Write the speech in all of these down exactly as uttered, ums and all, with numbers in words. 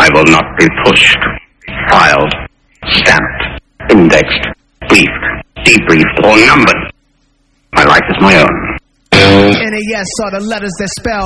I will not be pushed, filed, stamped, indexed, briefed, debriefed, or numbered. My life is my own. N A S are the letters that spell.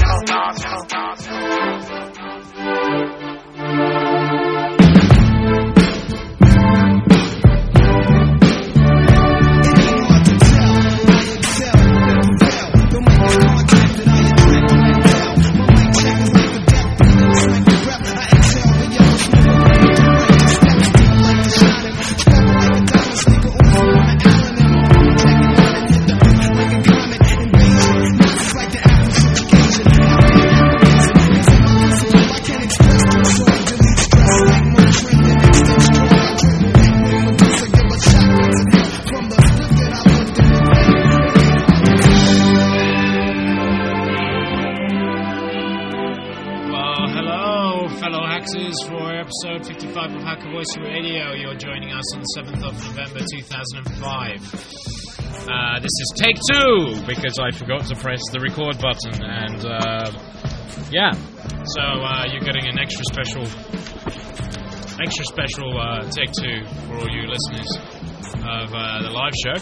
Episode fifty-five of Hacker Voice Radio. You're joining us on the seventh of November two thousand five. Uh, this is take two because I forgot to press the record button, and uh, yeah, so uh, you're getting an extra special, extra special uh, take two for all you listeners of uh, the live show.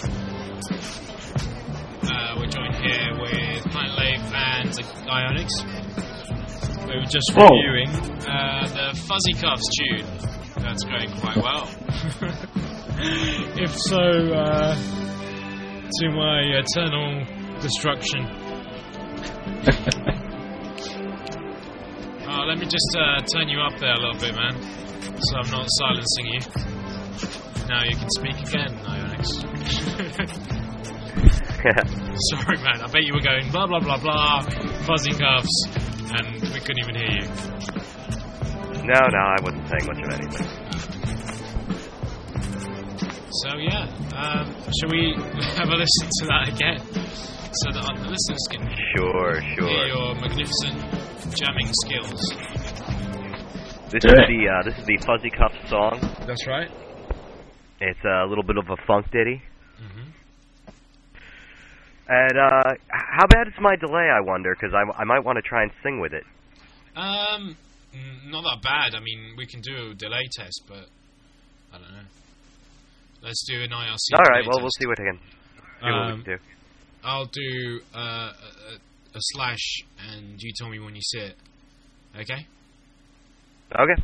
Uh, we're joined here with Planet Lave and Ionix. We were just reviewing uh, the Fuzzy Cuffs tune. That's going quite well. If so, uh, to my eternal destruction. uh, let me just uh, turn you up there a little bit, man, so I'm not silencing you. Now you can speak again, Ionix. Sorry, man. I bet you were going blah blah blah blah. Fuzzy Cuffs. And we couldn't even hear you. No, no, I wasn't saying much of anything. So, yeah. Um, shall we have a listen to that again? So that the listeners can sure, sure. hear your magnificent jamming skills. This is the uh, this is the Fuzzy Cuffs song. That's right. It's a little bit of a funk ditty. Mm-hmm. And, uh, how bad is my delay, I wonder? Because I, I might want to try and sing with it. Um, not that bad. I mean, we can do a delay test, but I don't know. Let's do an I R C. Alright, well, test. we'll see what we can, see um, what we can do. I'll do uh, a, a slash, and you tell me when you see it. Okay? Okay.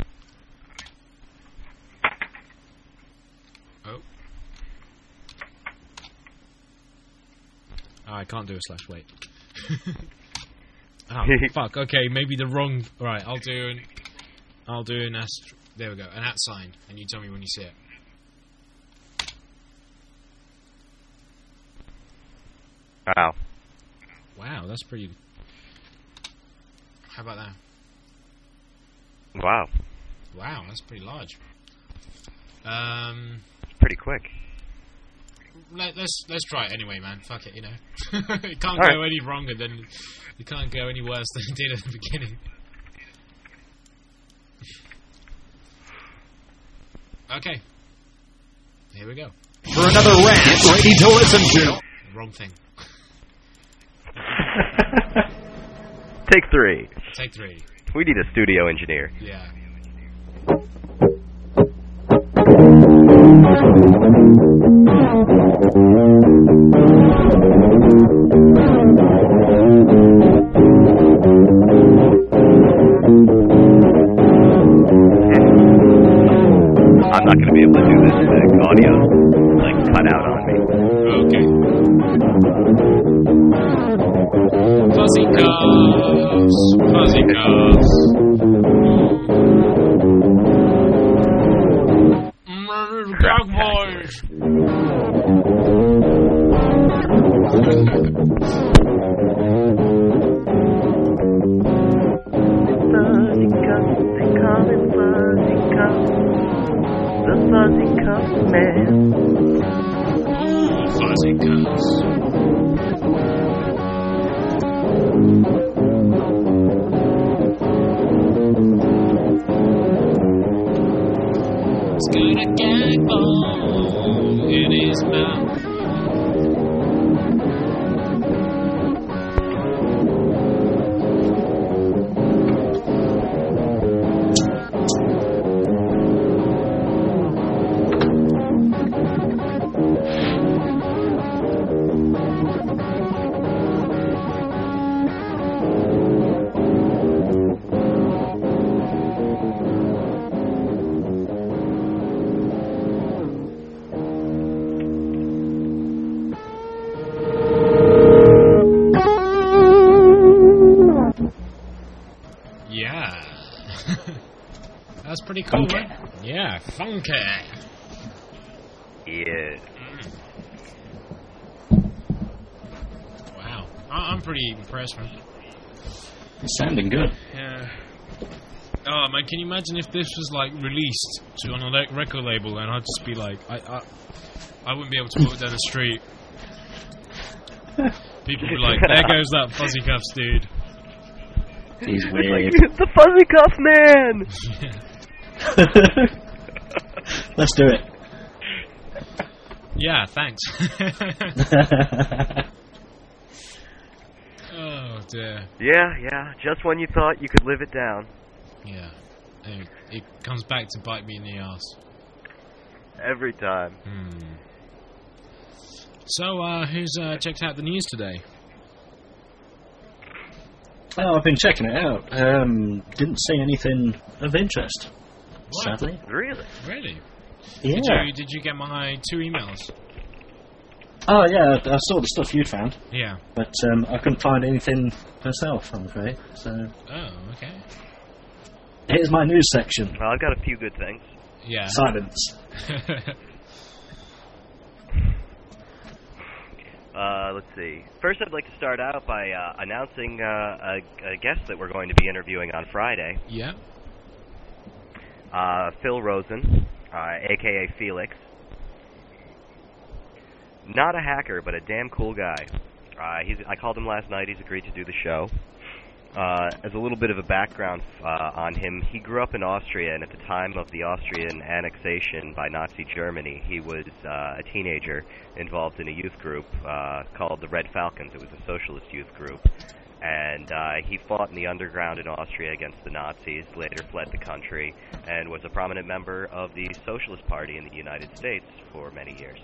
Oh. Oh, I can't do a slash, wait. Oh, fuck, okay, maybe the wrong... Right, I'll do an... I'll do an ast... There we go, an at sign, and you tell me when you see it. Wow. Wow, that's pretty... How about that? Wow. Wow, that's pretty large. Um... It's pretty quick. Let, let's let's try it anyway, man. Fuck it, you know. It can't All go right. any wronger than... It can't go any worse than it did at the beginning. Okay. Here we go. For another rant, get ready to listen to. Wrong thing. Take three. Take three. We need a studio engineer. Yeah. I'm not going to be able to do this. The audio, like, cut out on me. Okay. Fuzzy Cuffs. Fuzzy Cuffs. Dog boys. Fuzzy Cuffs, they call him Fuzzy Cuffs. The Fuzzy Cuffs man. Ooh, Fuzzy Cuffs. He's got a gag ball in his mouth. Yeah. That's pretty cool, Funky. man. Yeah, funky. Yeah. Wow. I- I'm pretty impressed, man. It's sounding good. Yeah. Oh man, can you imagine if this was like released to on a le- record label, and I'd just be like, I, I, I wouldn't be able to walk down the street. People would be like, there goes that Fuzzy Cuffs dude. He's Like, weird. it's the Fuzzy Cuff Man! Let's do it. Yeah, thanks. Oh dear. Yeah, yeah, just when you thought you could live it down. Yeah. It, it comes back to bite me in the ass. Every time. Hmm. So, uh, who's uh, checked out the news today? Oh, I've been checking it out. Um, didn't see anything of interest, What? sadly. Really? Really? Yeah. Did you did you get my two emails? Oh, yeah, I saw the stuff you'd found, Yeah. but um, I couldn't find anything myself, I'm afraid. So, Oh, okay. here's my news section. Well, I've got a few good things. Yeah. Silence. Uh, let's see. First, I'd like to start out by uh, announcing uh, a, a guest that we're going to be interviewing on Friday. Yeah. Uh, Phil Rosen, uh, a k a. Felix. Not a hacker, but a damn cool guy. Uh, he's, I called him last night. He's agreed to do the show. Uh, as a little bit of a background uh, on him, he grew up in Austria, and at the time of the Austrian annexation by Nazi Germany, he was uh, a teenager involved in a youth group uh, called the Red Falcons. It was a socialist youth group. And uh, he fought in the underground in Austria against the Nazis, later fled the country, and was a prominent member of the Socialist Party in the United States for many years.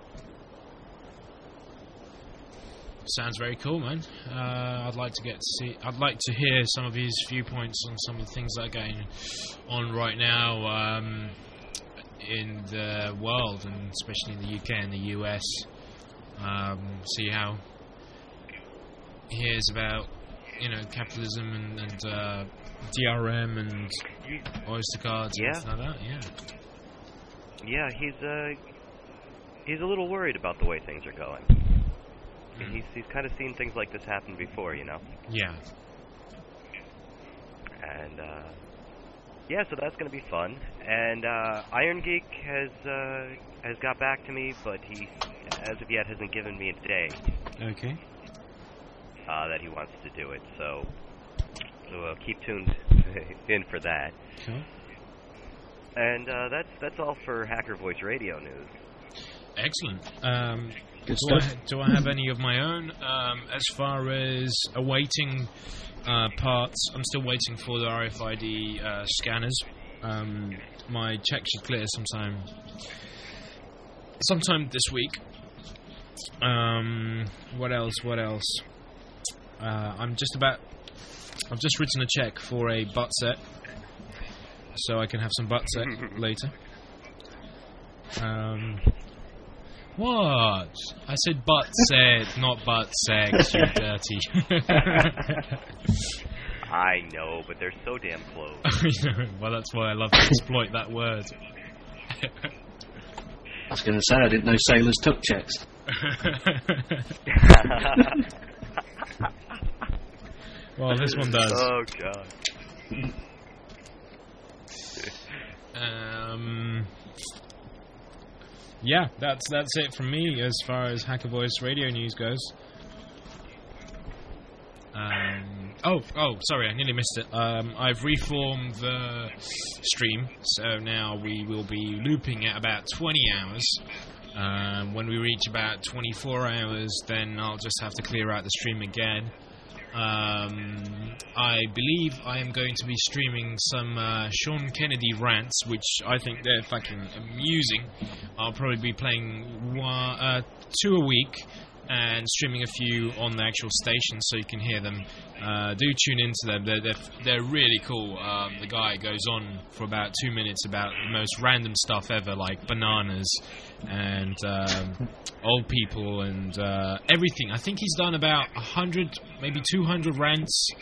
Sounds very cool, man. Uh, I'd like to get to see. I'd like to hear some of his viewpoints on some of the things that are going on right now um, in the world, and especially in the U K and the U S. Um, see how he hears about, you know, capitalism and, and uh, D R M and Oyster cards Yeah. and stuff like that. Yeah. Yeah, he's uh, he's a little worried about the way things are going. He's he's kind of seen things like this happen before, you know. Yeah. And uh, yeah, so that's going to be fun. And uh, Iron Geek has uh, has got back to me, but he, as of yet, hasn't given me a day Okay. uh, that he wants to do it. So, so uh, keep tuned in for that. Cool. And uh, that's that's all for Hacker Voice Radio news. Excellent. Um, Good do, I, stuff. do I have any of my own? Um, as far as awaiting uh, parts, I'm still waiting for the R F I D uh, scanners. Um, my check should clear sometime, sometime this week. Um, what else? What else? Uh, I'm just about. I've just written a check for a butt set, so I can have some butt set later. Um. What? I said butt set, not butt sex, you dirty. I know, but they're so damn close. Well, that's why I love to exploit that word. I was going to say, I didn't know sailors took checks. Well, this one does. Oh, God. Um... Yeah, that's that's it from me as far as Hacker Voice radio news goes. Um, oh, oh, sorry, I nearly missed it. Um, I've reformed the stream, so now we will be looping at about twenty hours. Um, when we reach about twenty-four hours, then I'll just have to clear out the stream again. Um, I believe I am going to be streaming some uh, Sean Kennedy rants, which I think they're fucking amusing. I'll probably be playing one, uh, two a week and streaming a few on the actual station so you can hear them. Uh, do tune into them. They're, they're, they're really cool. Um, the guy goes on for about two minutes about the most random stuff ever, like bananas and um, old people and uh, everything. I think he's done about one hundred, maybe two hundred rants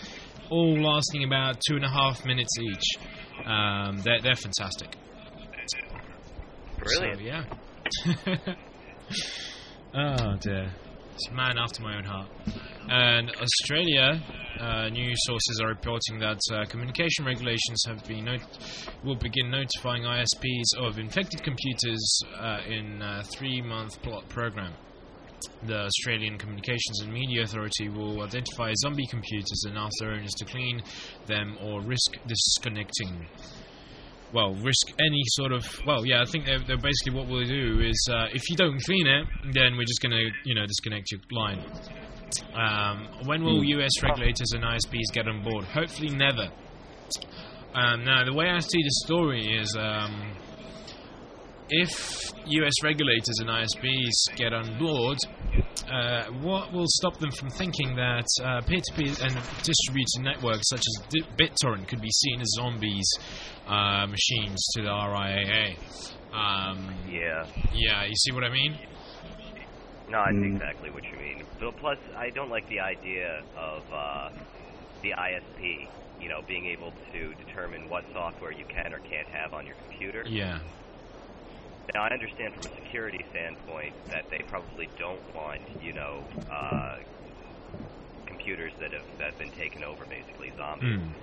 all lasting about two and a half minutes each. Um, they're they're fantastic. Brilliant. So, yeah. Oh dear. It's a man after my own heart. And Australia, uh, news sources are reporting that uh, communication regulations have been not- will begin notifying I S Ps of infected computers uh, in a three-month plot program. The Australian Communications and Media Authority will identify zombie computers and ask their owners to clean them or risk disconnecting. Well, risk any sort of... Well, yeah, I think they're, they're basically what we'll do is, uh, if you don't clean it, then we're just going to, you know, disconnect your line. Um, when will U S regulators and I S Ps get on board? Hopefully never. Um, now, the way I see the story is... Um, if U S regulators and I S Ps get on board, uh, what will stop them from thinking that uh, peer-to-peer and distributed networks such as Di- BitTorrent could be seen as zombies uh, machines to the R I A A? Um, Yeah. yeah, you see what I mean? No, I see exactly what you mean. But plus, I don't like the idea of uh, the I S P, you know, being able to determine what software you can or can't have on your computer. Yeah. Now, I understand from a security standpoint that they probably don't want, you know, uh, computers that have that have been taken over, basically zombies. Mm.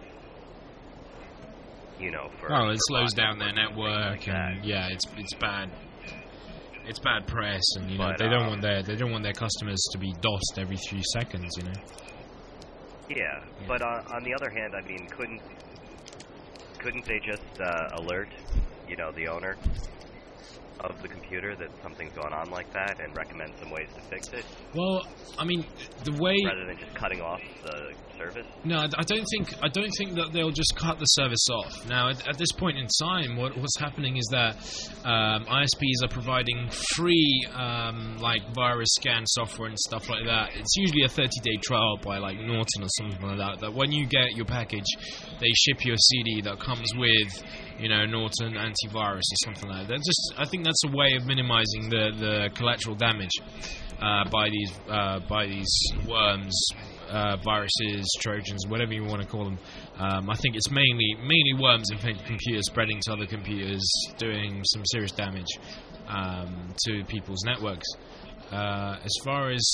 You know, for Well, it for slows bot down their networks network, and things like and that. yeah, it's it's bad. It's bad press, and you know But, they don't um, want their they don't want their customers to be DOSed every few seconds. You know. Yeah, Yeah. but uh, on the other hand, I mean, couldn't couldn't they just uh, alert, you know, the owner of the computer that something's going on like that and recommend some ways to fix it, Well, I mean, the way rather than just cutting off the service? no, I I don't think I don't think that they'll just cut the service off. Now, at, at this point in time, what, what's happening is that um, I S Ps are providing free um, like virus scan software and stuff like that. It's usually a thirty-day trial by like Norton or something like that. That when you get your package, they ship you a C D that comes with, you know, Norton antivirus or something like that. Just, I think that's a way of minimizing the, the collateral damage uh, by these uh, by these worms, uh, viruses, trojans, whatever you want to call them. Um, I think it's mainly mainly worms infecting computers, spreading to other computers, doing some serious damage um, to people's networks. Uh, as far as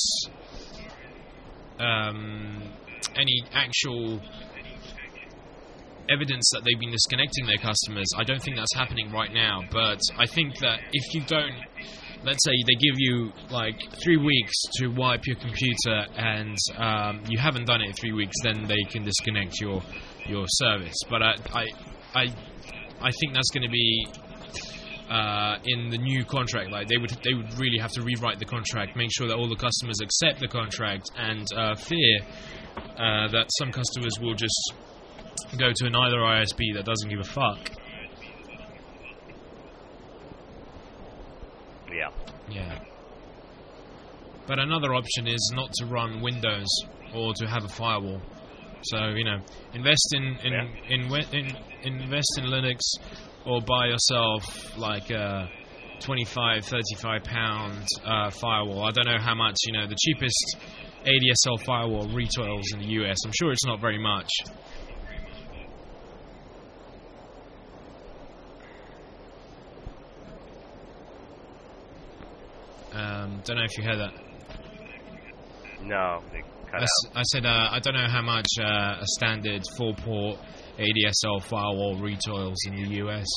um, any actual evidence that they've been disconnecting their customers, I don't think that's happening right now, but I think that if you don't, let's say they give you like three weeks to wipe your computer and um, you haven't done it in three weeks, then they can disconnect your your service. But I I I, I think that's going to be uh, in the new contract. Like they would they would really have to rewrite the contract, make sure that all the customers accept the contract, and uh, fear uh, that some customers will just go to another I S P that doesn't give a fuck. Yeah. Yeah. But another option is not to run Windows or to have a firewall. So, you know, invest in in Yeah. in, in, in invest in Linux, or buy yourself like a twenty-five, thirty-five pound uh, firewall. I don't know how much, you know, the cheapest A D S L firewall retails in the U S. I'm sure it's not very much. Um, don't know if you heard that. No, they cut I, s- out. I said uh, I don't know how much uh, a standard four-port A D S L firewall retails in the U S.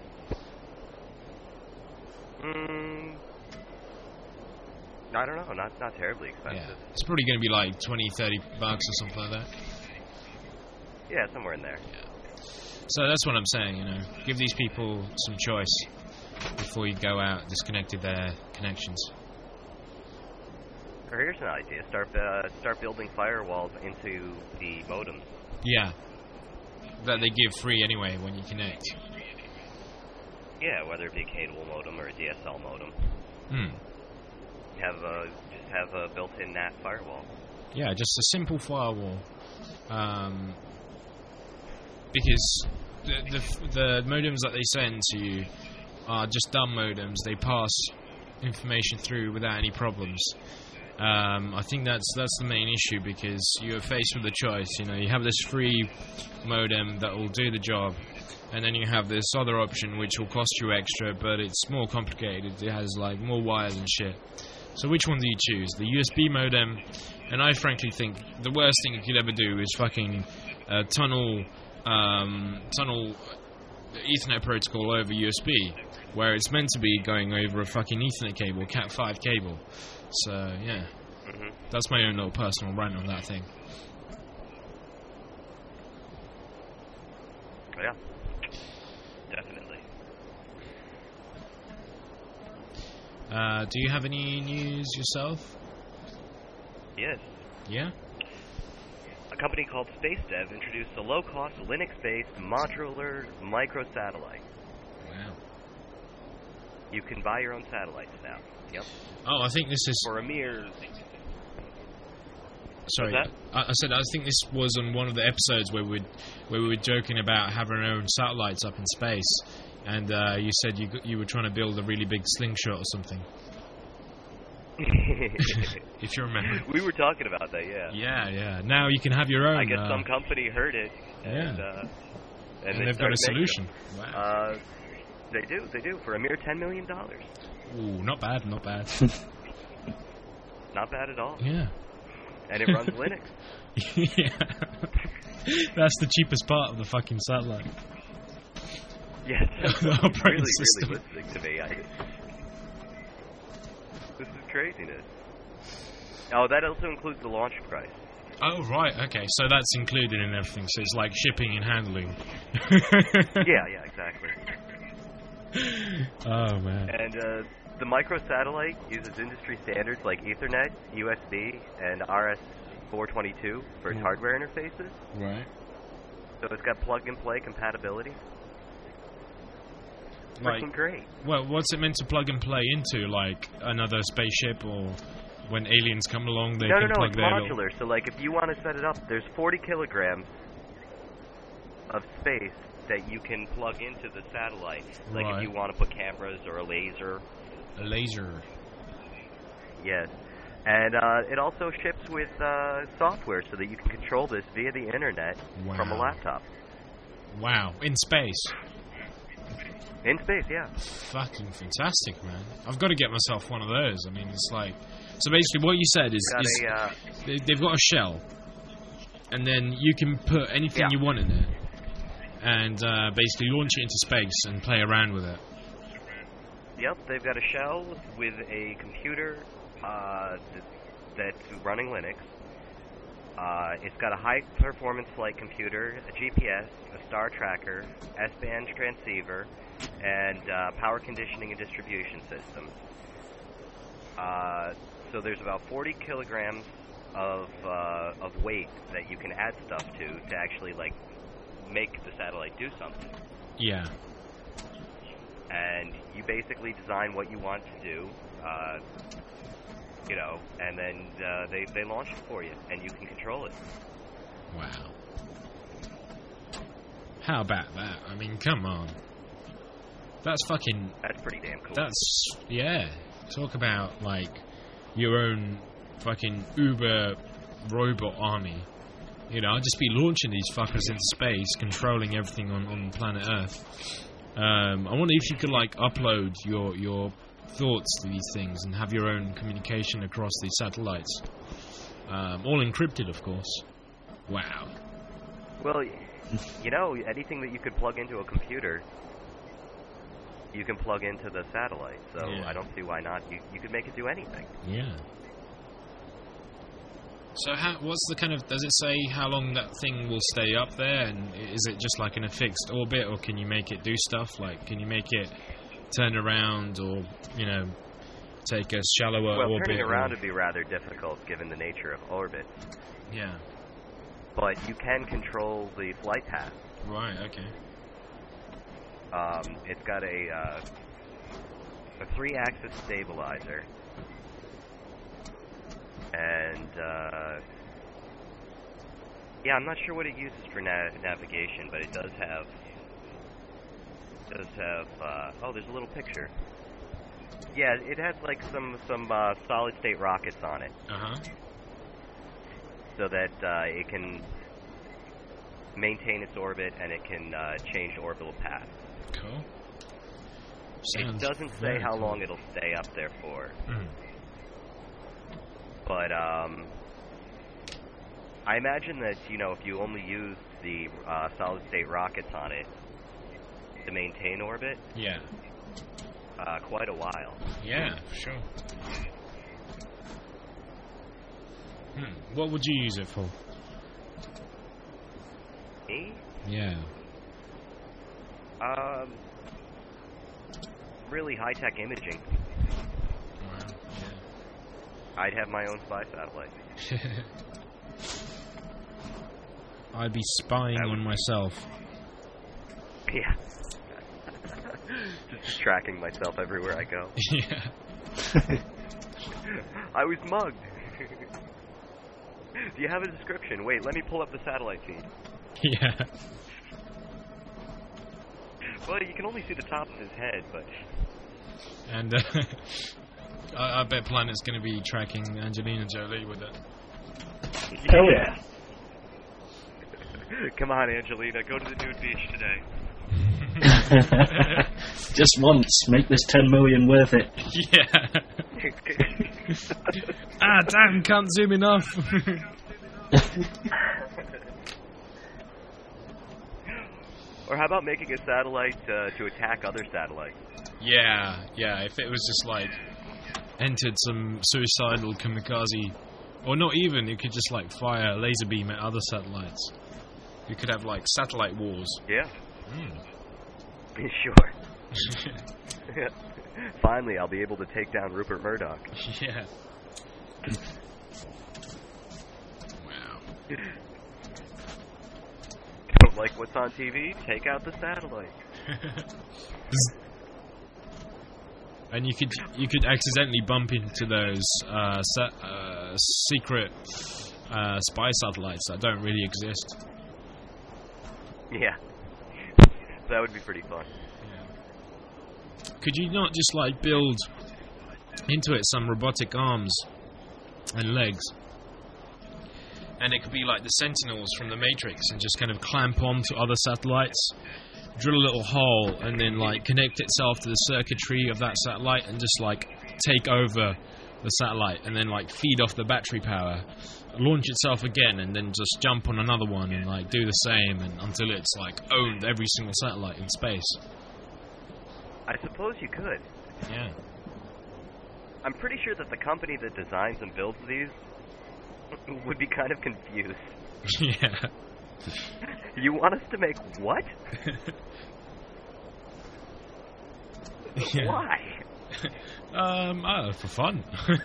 Mm, I don't know. Not not terribly Yeah, expensive. it's probably going to be like twenty, thirty bucks or something like that. Yeah, somewhere in there. So that's what I'm saying. You know, give these people some choice before you go out disconnected their connections. Or here's an idea: start uh, start building firewalls into the modems. Yeah, that they give free anyway when you connect. Yeah, whether it be a cable modem or a D S L modem. Hmm. Have a just have a built-in N A T firewall. Yeah, just a simple firewall. Um, because the, the the modems that they send to you are just dumb modems. They pass information through without any problems. Um, I think that's that's the main issue, because you're faced with a choice. You know, you have this free modem that will do the job, and then you have this other option which will cost you extra, but it's more complicated. It has like more wires and shit. So which one do you choose? The U S B modem, and I frankly think the worst thing you could ever do is fucking uh, tunnel um, tunnel Ethernet protocol over U S B, where it's meant to be going over a fucking Ethernet cable, cat five cable. So yeah, Mm-hmm. that's my own little personal rant on that thing. Yeah. Definitely. Uh, do you have any news yourself? Yes. Yeah? A company called SpaceDev introduced a low-cost Linux-based modular microsatellite. Wow. You can buy your own satellites now. Yep. Oh, I think this is... For a mere... Sorry, What's I, I said I think this was on one of the episodes where we where we were joking about having our own satellites up in space, and uh, you said you you were trying to build a really big slingshot or something. If you remember. We were talking about that, yeah. Yeah, yeah. Now you can have your own. I guess uh, some company heard it, and, yeah. uh, and, and they they've got a started making solution. them. Wow. Uh, they do, they do, for a mere ten million dollars. Ooh, not bad, not bad. Not bad at all. Yeah. And it runs Linux. Yeah. That's the cheapest part of the fucking satellite. Yes. The It's operating really, system. really listening to me. I, this is craziness. Oh, that also includes the launch price. Oh, right, okay. So that's included in everything. So it's like shipping and handling. Yeah, yeah, exactly. Oh, man. And uh, the microsatellite uses industry standards like Ethernet, U S B, and R S four twenty-two for its Mm. hardware interfaces. Right. So it's got plug-and-play compatibility. Like, Freaking great. well, what's it meant to plug and play into? Like another spaceship, or when aliens come along, they No, no, can no, plug it's their modular. little... So, like, if you want to set it up, there's forty kilograms of space that you can plug into the satellite. Like, Right. if you want to put cameras or a laser. A laser. Yes. And uh, it also ships with uh, software so that you can control this via the internet from a Wow. laptop. Wow. In space. In space, yeah. Fucking fantastic, man. I've got to get myself one of those. I mean, it's like... So basically what you said is, Got is a, uh, they, they've got a shell, and then you can put anything Yeah. you want in it, and uh, basically launch it into space and play around with it. Yep, they've got a shell with a computer uh, th- that's running Linux. Uh, it's got a high-performance flight computer, a G P S, a star tracker, S-band transceiver, and uh, power conditioning and distribution systems. Uh, so there's about forty kilograms of uh, of weight that you can add stuff to to actually like make the satellite do something. Yeah. And you basically design what you want to do, uh, you know, and then uh, they they launch it for you, and you can control it. Wow. How about that? I mean, come on. That's fucking... That's pretty damn cool. That's... Yeah. Talk about, like, your own fucking Uber robot army. You know, I'd just be launching these fuckers into space, controlling everything on, on planet Earth. Um, I wonder if you could, like, upload your your thoughts to these things and have your own communication across these satellites. Um, all encrypted, of course. Wow. Well, you know, anything that you could plug into a computer, you can plug into the satellite. So Yeah. I don't see why not. You you could make it do anything. Yeah. So how, what's the kind of, does it say how long that thing will stay up there, and is it just like in a fixed orbit, or can you make it do stuff, like can you make it turn around, or, you know, take a shallower Well, orbit? turning around or, would be rather difficult given the nature of orbit. yeah, But you can control the flight path. right, okay. Um, it's got a uh, a three-axis stabilizer, and uh, yeah, I'm not sure what it uses for na- navigation, but it does have does have. Uh, oh, there's a little picture. Yeah, it has like some some uh, solid state rockets on it, Uh huh. so that uh, it can maintain its orbit and it can uh, change orbital path. Cool. It Sounds doesn't say very how cool. long it'll stay up there for, Mm. but um, I imagine that, you know, if you only use the uh, solid state rockets on it to maintain orbit, Yeah. uh, quite a while. Yeah, for sure. Hmm. What would you use it for? Me? Yeah. Um, really high-tech imaging. Wow. I'd have my own spy satellite. Yeah. I'd be spying That on would- myself. Yeah. Just tracking myself everywhere I go. Yeah. I was mugged. Do you have a description? Wait, let me pull up the satellite feed. Yeah. Well, you can only see the top of his head, but... And uh, I, I bet Planet's going to be tracking Angelina Jolie with it. Hell yeah. Come on, Angelina, go to the nude beach today. Just once, make this ten million worth it. Yeah. Ah, damn, can't zoom enough. Or how about making a satellite uh, to attack other satellites? Yeah, yeah, if it was just like entered some suicidal kamikaze, or not even, you could just like fire a laser beam at other satellites. You could have like satellite wars. Yeah. Mm. Sure. Finally, I'll be able to take down Rupert Murdoch. Yeah. Wow. Don't like what's on T V? Take out the satellite. And you could you could accidentally bump into those uh, sa- uh, secret uh, spy satellites that don't really exist. Yeah. That would be pretty fun. Could you not just like build into it some robotic arms and legs? And it could be like the Sentinels from the Matrix and just kind of clamp onto other satellites, drill a little hole, and then like connect itself to the circuitry of that satellite and just like take over the satellite and then like feed off the battery power, launch itself again, and then just jump on another one and like do the same and until it's like owned every single satellite in space. I suppose you could. Yeah. I'm pretty sure that the company that designs and builds these would be kind of confused. Yeah. You want us to make what? Yeah. Why? Um, oh, for fun.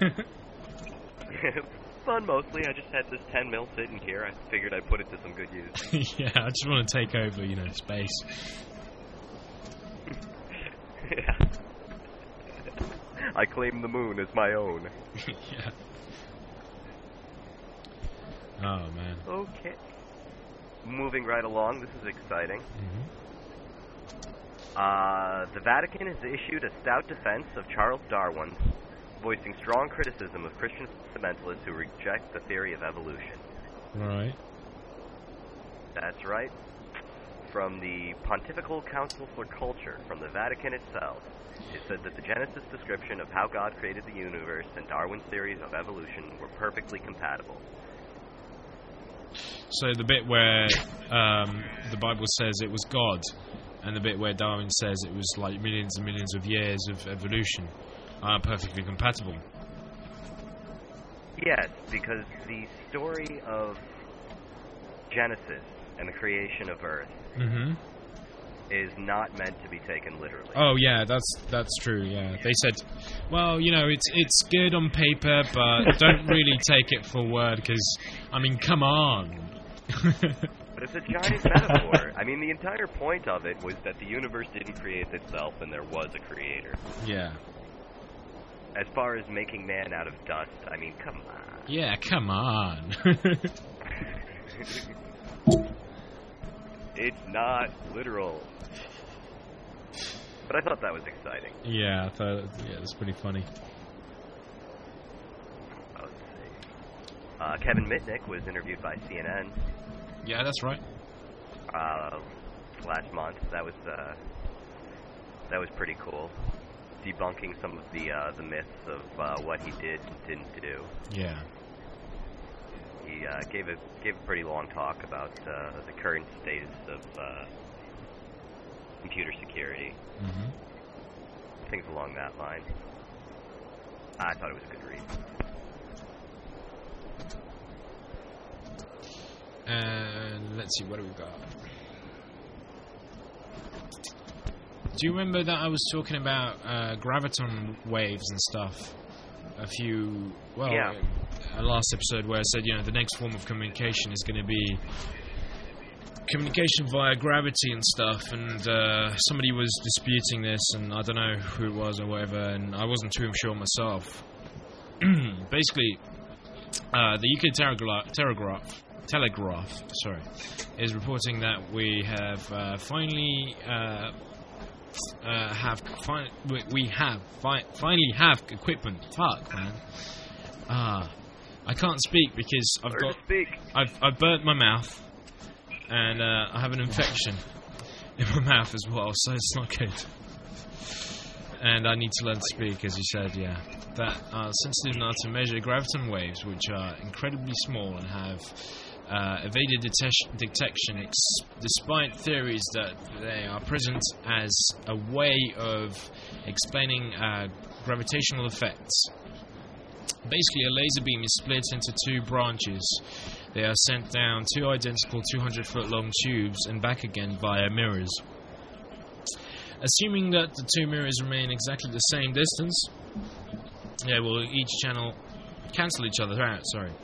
Fun mostly. I just had this ten mil sitting here. I figured I'd put it to some good use. Yeah, I just want to take over, you know, space. Yeah. I claim the moon as my own. Yeah. Oh, man. Okay. Moving right along, this is exciting. Mm-hmm. Uh, the Vatican has issued a stout defense of Charles Darwin, voicing strong criticism of Christian fundamentalists who reject the theory of evolution. Right. That's right. From the Pontifical Council for Culture, from the Vatican itself, it said that the Genesis description of how God created the universe and Darwin's theories of evolution were perfectly compatible. So the bit where um, the Bible says it was God, and the bit where Darwin says it was like millions and millions of years of evolution, are perfectly compatible. Yes, because the story of Genesis and the creation of Earth Mm-hmm. is not meant to be taken literally. Oh yeah, that's that's true. Yeah, they said, well, you know, it's it's good on paper, but don't really take it for word, because I mean, come on. But it's a giant metaphor. I mean, the entire point of it was that the universe didn't create itself and there was a creator. Yeah. As far as making man out of dust, I mean, come on. Yeah, come on. It's not literal. But I thought that was exciting. Yeah, I thought yeah, it was pretty funny. Oh, let's see. Uh, Kevin Mitnick was interviewed by C N N. Yeah, that's right. Uh, last month. That was uh, that was pretty cool. Debunking some of the uh, the myths of uh, what he did and didn't do. Yeah. He uh, gave a gave a pretty long talk about uh, the current status of uh, computer security. Mm-hmm. Things along that line. I thought it was a good read. And let's see, what do we got? Do you remember that I was talking about uh, graviton waves and stuff? A few, well, Yeah. a last episode where I said, you know, the next form of communication is going to be communication via gravity and stuff, and uh, somebody was disputing this, and I don't know who it was or whatever, and I wasn't too sure myself. Basically, uh, the U K Telegraph, Telegraph, Telegraph, sorry, is reporting that we have uh, finally uh, uh, have fi- we, we have fi- finally have equipment. Fuck, man. Ah, I can't speak because I've Learn got to speak. I've I've burnt my mouth. And uh, I have an infection in my mouth as well, so it's not good. And I need to learn to speak, as you said, yeah. That are sensitive enough to measure graviton waves, which are incredibly small and have uh, evaded detec- detection, ex- despite theories that they are present as a way of explaining uh, gravitational effects. Basically, a laser beam is split into two branches. They are sent down two identical two hundred foot long tubes and back again via mirrors. Assuming that the two mirrors remain exactly the same distance, they will each channel cancel each other out, sorry.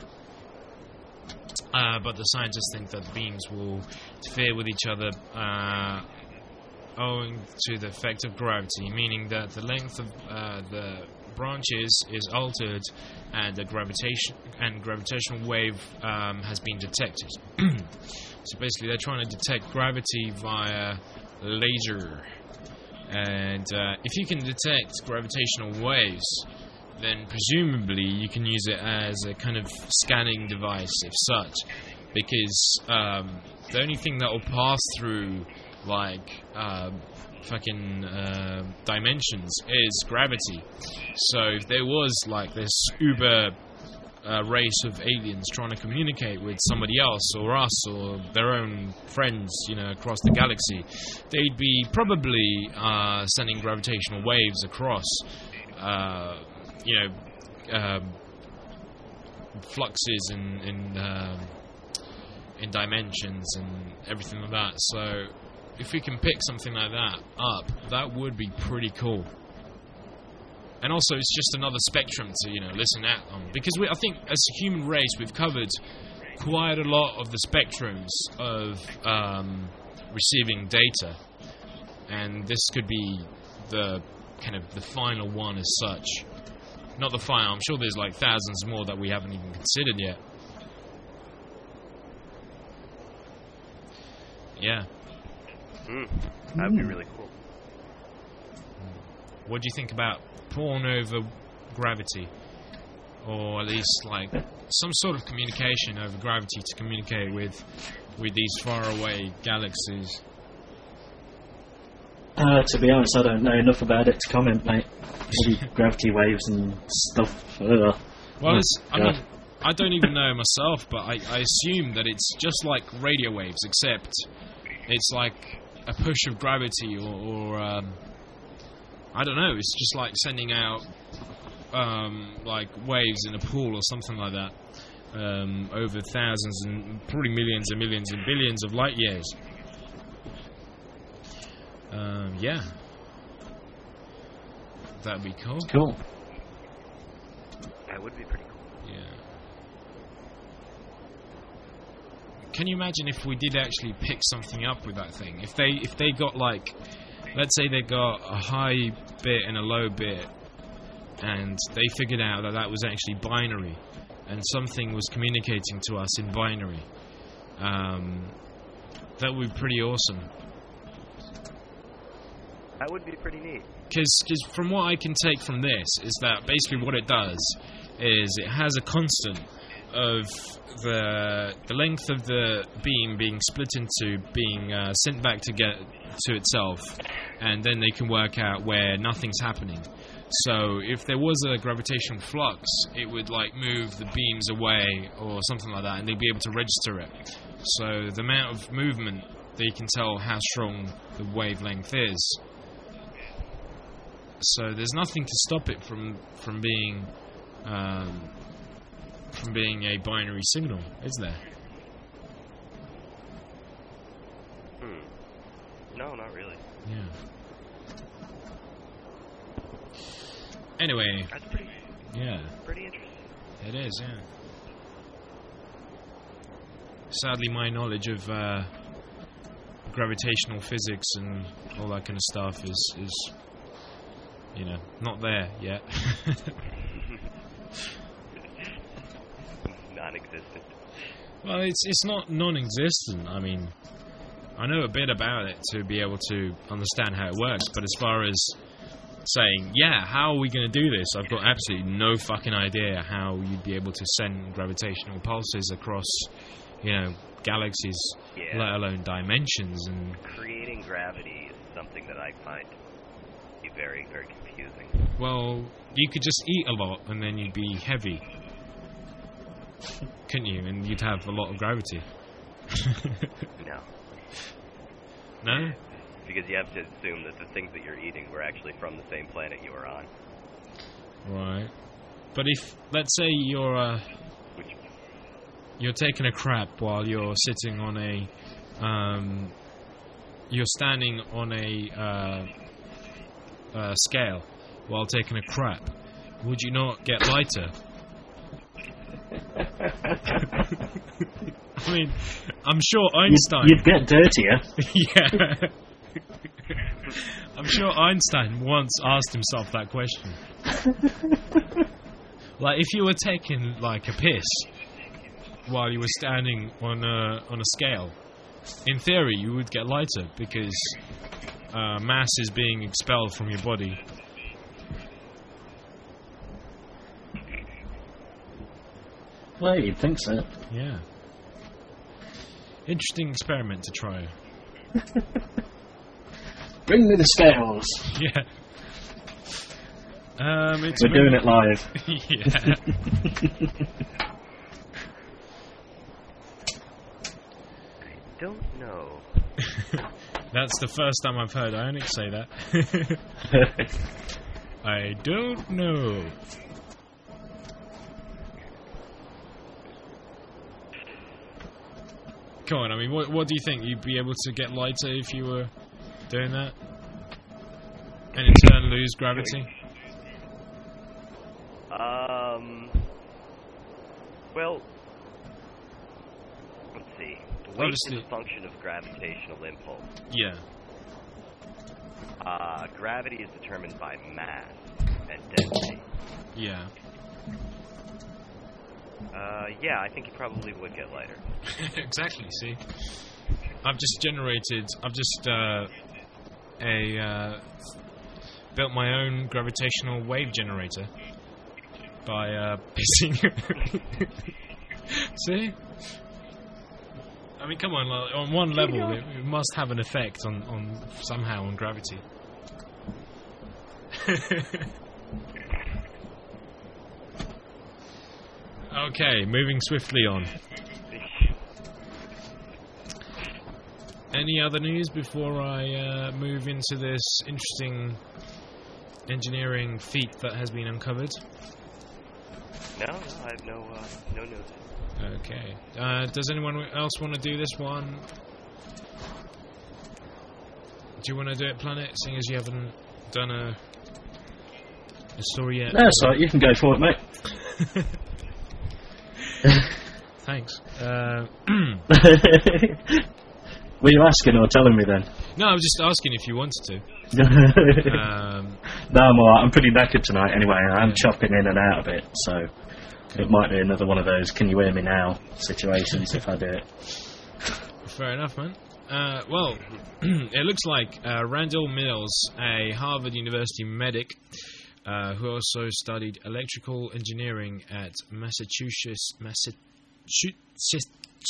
Uh, but the scientists think that the beams will interfere with each other uh, owing to the effect of gravity, meaning that the length of uh, the branches is altered and the gravitation and gravitational wave um, has been detected. So basically they're trying to detect gravity via laser, and uh, if you can detect gravitational waves, then presumably you can use it as a kind of scanning device, if such, because um, the only thing that will pass through like uh, fucking uh, dimensions is gravity. So if there was like this uber uh, race of aliens trying to communicate with somebody else or us or their own friends, you know, across the galaxy, they'd be probably uh, sending gravitational waves across, uh, you know, um, fluxes in in, um, in dimensions and everything like that. So if we can pick something like that up, that would be pretty cool. And also, it's just another spectrum to, you know, listen out on. Because we, I think, as a human race, we've covered quite a lot of the spectrums of um, receiving data. And this could be the kind of the final one as such. Not the final, I'm sure there's like thousands more that we haven't even considered yet. Yeah. Mm, that would be really cool. What do you think about porn over gravity? Or at least like some sort of communication over gravity to communicate with with these faraway galaxies? Uh, to be honest, I don't know enough about it to comment, mate. Maybe gravity waves and stuff. Ugh. Well, it's, I God. mean, I don't even know myself, but I, I assume that it's just like radio waves, except it's like a push of gravity, or, or um, I don't know. It's just like sending out um, like waves in a pool or something like that um, over thousands and probably millions and millions and billions of light years. Um, yeah, that'd be cool. Cool. That would be pretty cool. Yeah. Can you imagine if we did actually pick something up with that thing? If they if they got like, let's say they got a high bit and a low bit, and they figured out that that was actually binary, and something was communicating to us in binary. Um, that would be pretty awesome. That would be pretty neat. Because from what I can take from this is that basically what it does is it has a constant of the the length of the beam being split into being uh, sent back to get to itself, and then they can work out where nothing's happening. So if there was a gravitational flux, it would like move the beams away or something like that, and they'd be able to register it. So the amount of movement, they can tell how strong the wavelength is. So there's nothing to stop it from from being um, from being a binary signal, is there? Hmm. No, not really. Yeah. Anyway. That's pretty. Yeah. Pretty interesting. It is, yeah. Sadly, my knowledge of uh, gravitational physics and all that kind of stuff is, is, you know, not there yet. Non-existent. Well, it's it's not non-existent. I mean, I know a bit about it to be able to understand how it works, but as far as saying, yeah, how are we going to do this? I've got absolutely no fucking idea how you'd be able to send gravitational pulses across, you know, galaxies, Yeah. let alone dimensions. And Creating gravity is something that I find to be very, very confusing. well, you could just eat a lot and then you'd be heavy, couldn't you? And you'd have a lot of gravity. No. No? Because you have to assume that the things that you're eating were actually from the same planet you were on. Right. But if, let's say you're uh, Which, you're taking a crap while you're sitting on a, um, you're standing on a uh, uh, scale while taking a crap, would you not get lighter? I mean, I'm sure Einstein... You'd, you'd get dirtier. Yeah. I'm sure Einstein once asked himself that question. Like, if you were taking, like, a piss while you were standing on a, on a scale, in theory you would get lighter because uh, mass is being expelled from your body. Well, you'd think so. Yeah. Interesting experiment to try. Bring me the scales. Yeah. Um, it's We're doing it live. Yeah. I don't know. That's the first time I've heard Onyx say that. I don't know. Come on, I mean, what, what do you think? You'd be able to get lighter if you were doing that? And in turn lose gravity? Um. Well, let's see. Weight Obviously- is a function of gravitational impulse. Yeah. Uh, gravity is determined by mass and density. Yeah. Uh, yeah, I think you probably would get lighter. Exactly, see? I've just generated, I've just, uh, a, uh, built my own gravitational wave generator by, uh, pissing. See? I mean, come on, like, on one level, it, it must have an effect on, on, somehow on gravity. Okay, moving swiftly on. Any other news before I uh, move into this interesting engineering feat that has been uncovered? No, no, I have no, uh, no news. Okay. Uh, does anyone else want to do this one? Do you want to do it, Planet, seeing as you haven't done a, a story yet? No, it's alright, you can go for it, mate. Thanks. Uh, Were you asking or telling me then? no, I was just asking if you wanted to. Um, No, I'm alright. I'm pretty knackered tonight anyway. I'm chopping in and out of it, so it might be another one of those can you hear me now situations if I do it. fair enough, man. Uh, well, it looks like uh, Randall Mills, a Harvard University medic, uh, who also studied electrical engineering at Massachusetts, Massachusetts.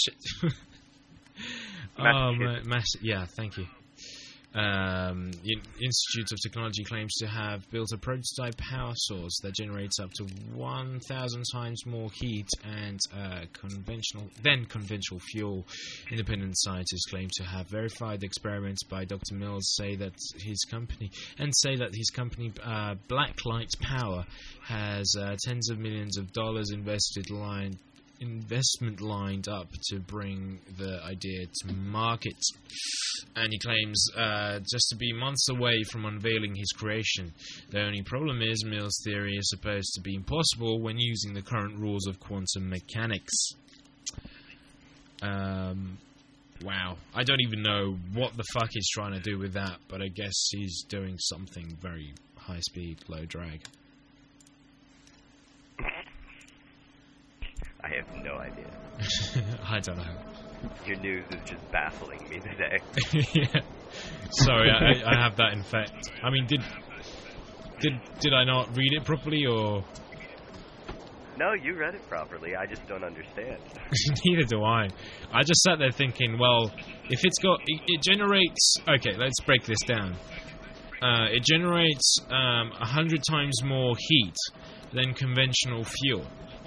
oh, ma- Mass- yeah, thank you. Um, in- Institute of Technology claims to have built a prototype power source that generates up to one thousand times more heat and uh, conventional than conventional fuel. Independent scientists claim to have verified experiments by Doctor Mills say that his company and say that his company uh, Blacklight Power has uh, tens of millions of dollars invested line. investment lined up to bring the idea to market, and he claims uh, just to be months away from unveiling his creation. The only problem is Mills' theory is supposed to be impossible when using the current rules of quantum mechanics. Um, wow, I don't even know what the fuck he's trying to do with that, but I guess he's doing something very high speed, low drag. I have no idea. I don't know. Your news is just baffling me today. Yeah. Sorry, I, I have that in fact. I mean, did did did I not read it properly, or? No, you read it properly. I just don't understand. Neither do I. I just sat there thinking, well, if it's got, it, it generates. Okay, let's break this down. Uh, it generates um, a hundred times more heat than conventional fuel.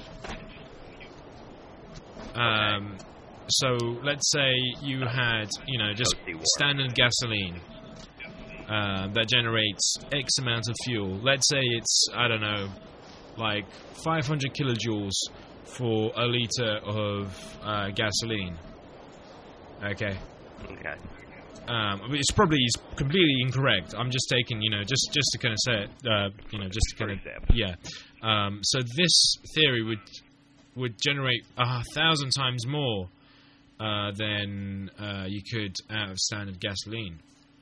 Um, so let's say you had, you know, just standard gasoline uh, that generates X amount of fuel. Let's say it's, I don't know, like five hundred kilojoules for a liter of uh, gasoline. Okay. Okay. Um, I mean, it's probably completely incorrect. I'm just taking, you know, just just to kind of say it, uh, you know, just to kind of, yeah. Um, so this theory would. would generate a thousand times more uh, than uh, you could out of standard gasoline,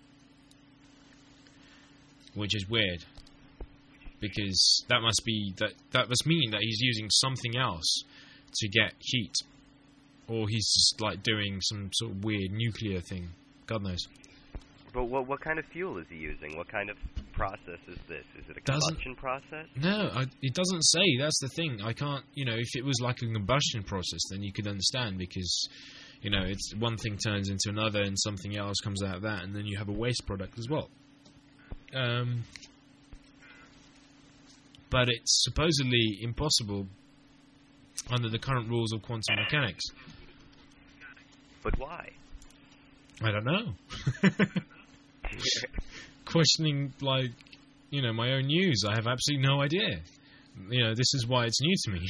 which is weird, because that must be that that must mean that he's using something else to get heat, or he's just like doing some sort of weird nuclear thing. God knows. But what what kind of fuel is he using? What kind of process is this? Is it a Doesn't- combustion process? No, I, it doesn't say. That's the thing. I can't, you know, if it was like a combustion process, then you could understand, because, you know, it's one thing turns into another and something else comes out of that, and then you have a waste product as well. Um, but it's supposedly impossible under the current rules of quantum mechanics. But why? I don't know. Questioning, like, you know, my own news. I have absolutely no idea. You know, this is why it's new to me.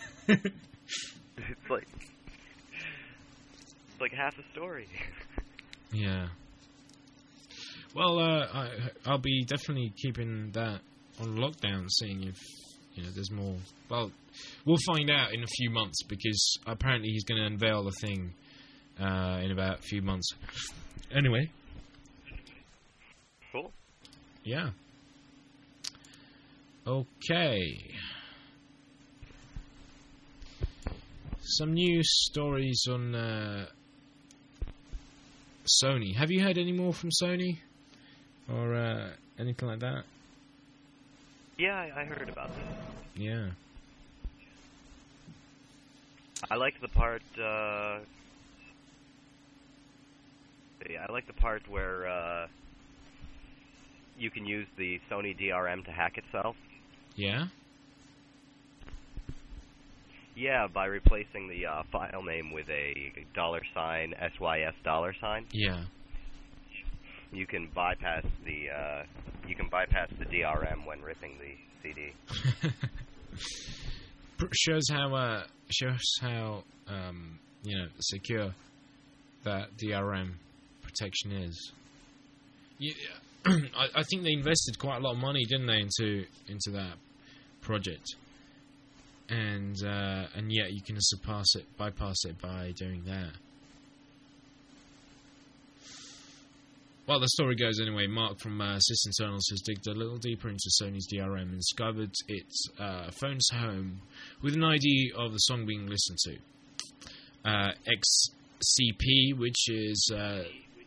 It's like it's like half a story. Yeah. Well, uh, I, I'll be definitely keeping that on lockdown, seeing if, you know, there's more. Well, we'll find out in a few months, because apparently he's going to unveil the thing uh, in about a few months. Anyway. Cool. Yeah. Okay. Some news stories on uh, Sony. Have you heard any more from Sony? Or uh, anything like that? Yeah, I, I heard about this. Yeah. I liked the part. Uh, yeah, I like the part where uh, you can use the Sony D R M to hack itself. Yeah? Yeah, by replacing the uh, file name with a dollar sign S Y S dollar sign. Yeah. You can bypass the uh, you can bypass the D R M when ripping the C D. shows how uh, shows how um, you know, secure that D R M protection is. Yeah, I, I think they invested quite a lot of money, didn't they, into into that project, and uh, and yet you can surpass it, bypass it by doing that. Well, the story goes anyway. Mark from uh, SysInternals has digged a little deeper into Sony's D R M and discovered its uh, phone's home with an I D of the song being listened to. Uh, X C P, which is uh,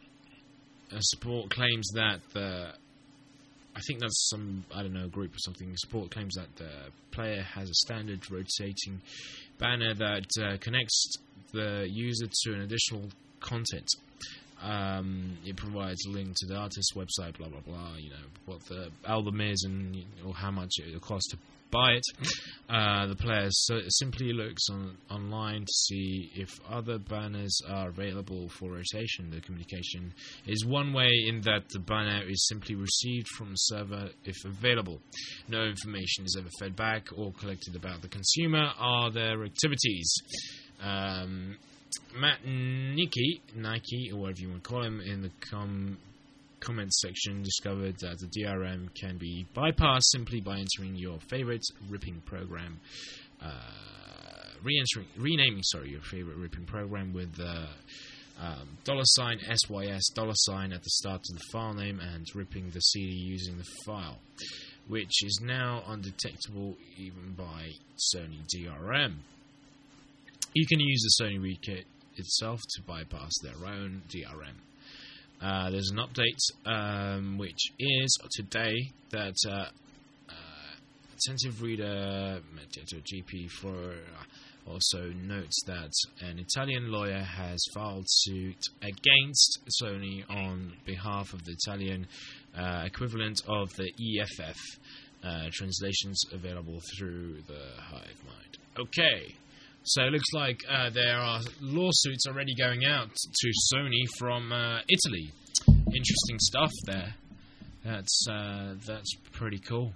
uh, Sport claims that the I think that's some, I don't know, group or something. Sport claims that the player has a standard rotating banner that uh, connects the user to an additional content. Um, it provides a link to the artist's website, blah blah blah. You know what the album is and you know, how much it will cost to buy it. Uh, the player so simply looks on online to see if other banners are available for rotation. The communication is one way in that the banner is simply received from the server if available. No information is ever fed back or collected about the consumer or their activities. Um, Matt Nike, Nike, or whatever you want to call him, in the com comments section discovered that the D R M can be bypassed simply by entering your favorite ripping program, uh, re-entering, renaming, sorry, your favorite ripping program with the um, dollar sign S Y S dollar sign at the start of the file name and ripping the C D using the file, which is now undetectable even by Sony D R M. You can use the Sony Rekit itself to bypass their own D R M. Uh, there's an update um, which is today that uh, uh, attentive reader G P four also notes that an Italian lawyer has filed suit against Sony on behalf of the Italian uh, equivalent of the E F F. Uh, translations available through the HiveMind. Okay. So it looks like uh, there are lawsuits already going out to Sony from uh, Italy. Interesting stuff there. That's uh, that's pretty cool.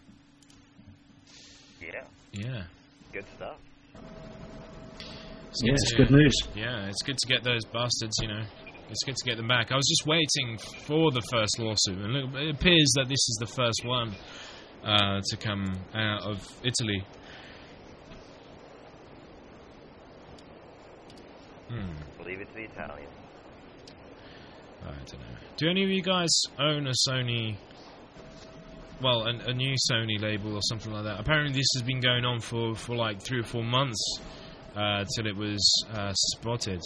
Yeah. Yeah. Good stuff. Yeah, it's good news. Yeah, it's good to get those bastards, you know. It's good to get them back. I was just waiting for the first lawsuit, and look, it appears that this is the first one uh, to come out of Italy. Hmm. Believe it's the Italian. I don't know. Do any of you guys own a Sony, well, a, a new Sony label or something like that? Apparently this has been going on for, for like three or four months uh, till it was uh, spotted.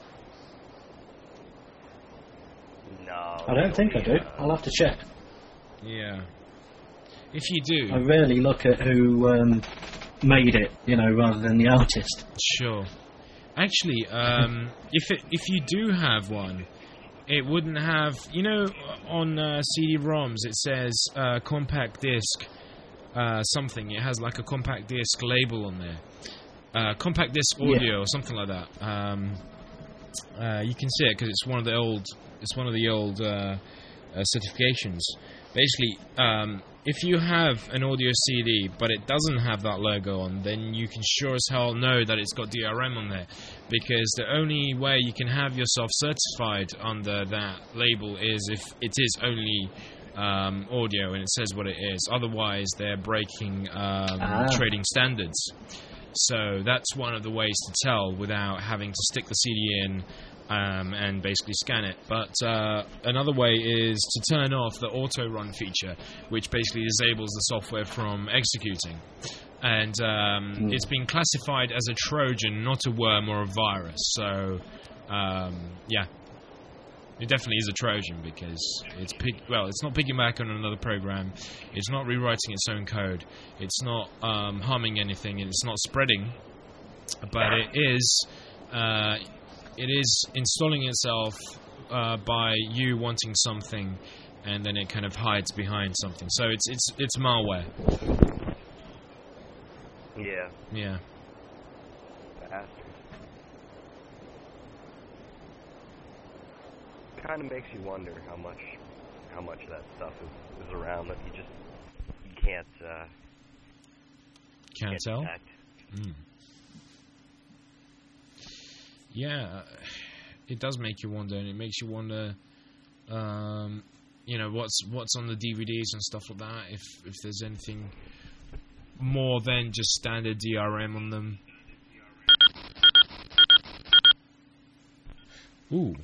No. I don't think I do. I'll have to check. Yeah. If you do... I rarely look at who um, made it, you know, rather than the artist. Sure. Actually, um, if it, if you do have one, it wouldn't have... You know, on uh, C D ROMs it says uh, compact disc uh, something. It has like a compact disc label on there. Uh, compact disc audio yeah. or something like that. Um, uh, you can see it because it's one of the old... It's one of the old uh, uh, certifications. Basically, um, if you have an audio C D, but it doesn't have that logo on, then you can sure as hell know that it's got D R M on there. Because the only way you can have yourself certified under that label is if it is only um, audio and it says what it is. Otherwise, they're breaking um, ah. trading standards. So that's one of the ways to tell without having to stick the C D in Um, and basically scan it. But uh, another way is to turn off the auto run feature, which basically disables the software from executing. And um, mm. it's been classified as a Trojan, not a worm or a virus. So um, yeah, it definitely is a Trojan because it's pig well, it's not piggybacking on another program. It's not rewriting its own code. It's not um, harming anything. It's not spreading. But it is. Uh, It is installing itself uh, by you wanting something, and then it kind of hides behind something. So it's it's it's malware. Yeah. Yeah. Bastard. Kind of makes you wonder how much how much of that stuff is, is around that you just you can't uh, Can't, can't tell. detect. Mm. Yeah, it does make you wonder, and it makes you wonder, um, you know, what's what's on the D V Ds and stuff like that. If if there's anything more than just standard D R M on them. Ooh,